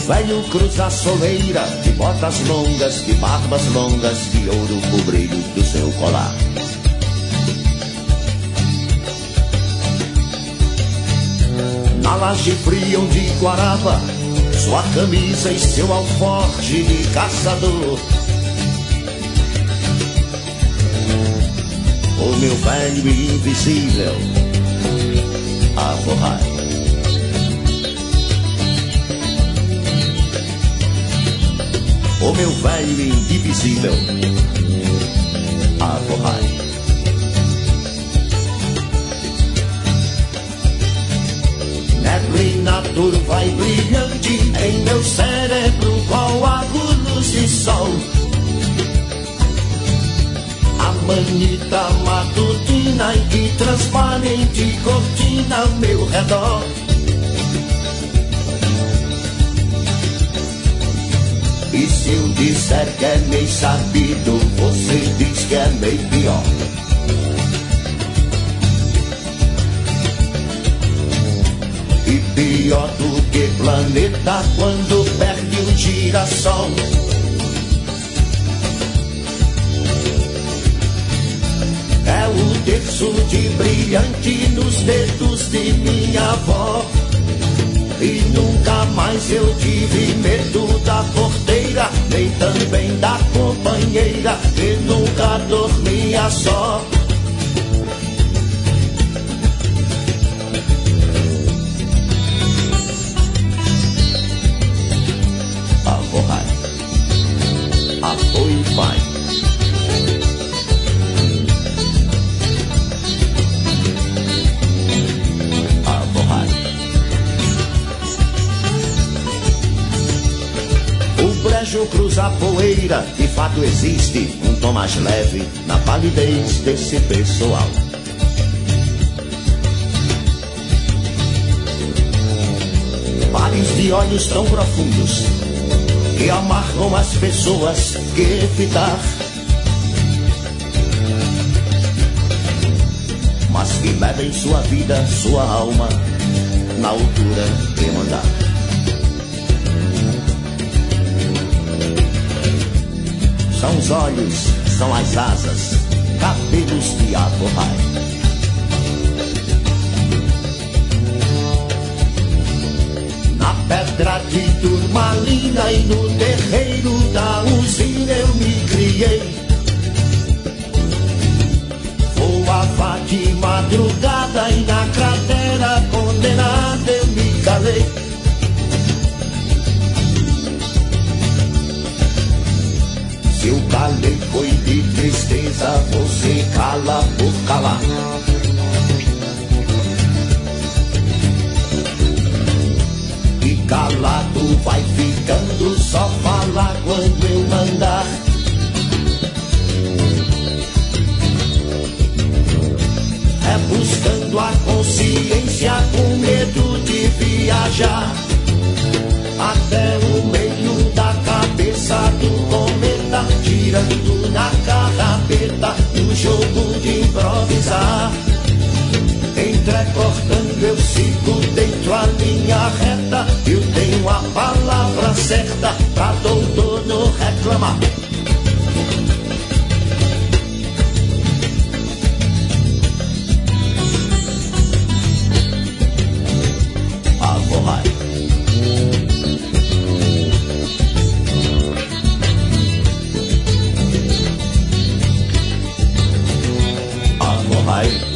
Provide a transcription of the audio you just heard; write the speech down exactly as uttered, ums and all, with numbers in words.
velho cruza a soleira, de botas longas, de barbas longas, de ouro o brilho do seu colar. Na laje fria onde guarava sua camisa e seu alforje de caçador, o meu velho e invisível Avohai. O meu velho e indivisível Avohai. Neblina turva e brilhante em meu cérebro, qual luz de sol. A manita matutina e de transparente cortina ao meu redor. E se eu disser que é meio sabido, você diz que é meio pior. E pior do que planeta quando perde um girassol. É o terço de brilhante nos dedos de minha avó. E nunca mais eu tive medo da porteira, nem também da companheira, e nunca dormia só. Avohai, Avoi pai. Brejo cruza a poeira, de fato existe um tom mais leve na palidez desse pessoal. Pares de olhos tão profundos que amarram as pessoas que evitar, mas que bebem sua vida, sua alma na altura de mandar. São os olhos, são as asas, cabelos de Avohai. Na pedra de turmalina e no terreiro da usina eu me criei. Voava de madrugada e na cratera condenada eu me calei. Se eu calei foi de tristeza, você cala por calar. E calado vai ficando, só falar quando eu mandar. É buscando a consciência com medo de viajar até o meio da cabeça do cometa, girando na carrapeta do jogo de improvisar. Entrecortando eu sigo dentro a linha reta, eu tenho a palavra certa pra doutor não reclamar. Avohai. Avohai.